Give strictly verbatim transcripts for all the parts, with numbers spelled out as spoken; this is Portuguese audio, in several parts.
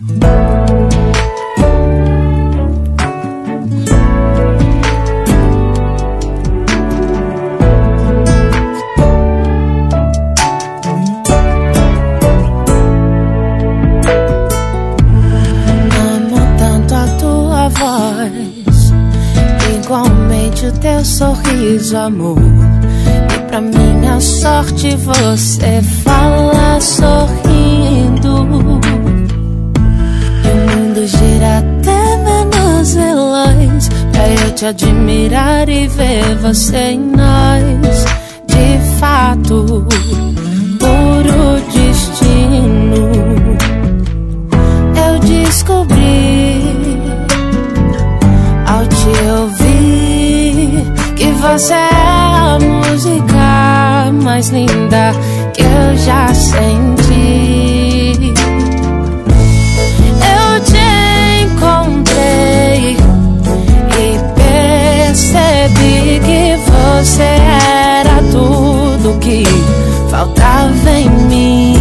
Igualmente o teu sorriso, amor. E pra minha sorte você fala sorrindo. E o mundo gira até Venezuela pra eu te admirar e ver você em nós. De fato, puro destino. Eu descobri ao te ouvir que você é a música mais linda que eu já senti. Eu te encontrei e percebi que você era tudo que faltava em mim.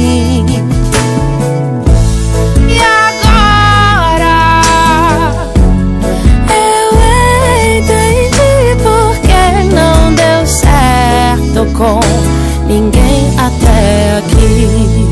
Com ninguém até aqui,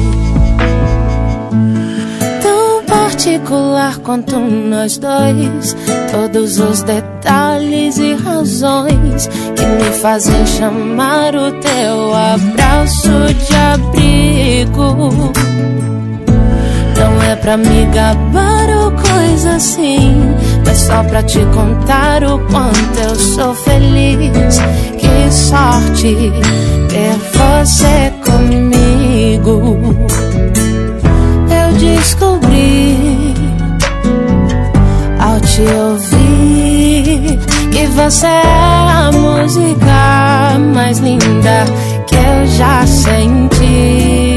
tão particular quanto nós dois. Todos os detalhes e razões que me fazem chamar o teu abraço de abrigo. Não é pra me gabar ou coisa assim, mas só pra te contar o quanto eu sou feliz. Que sorte ter você comigo. Eu descobri ao te ouvir que você é a música mais linda que eu já senti.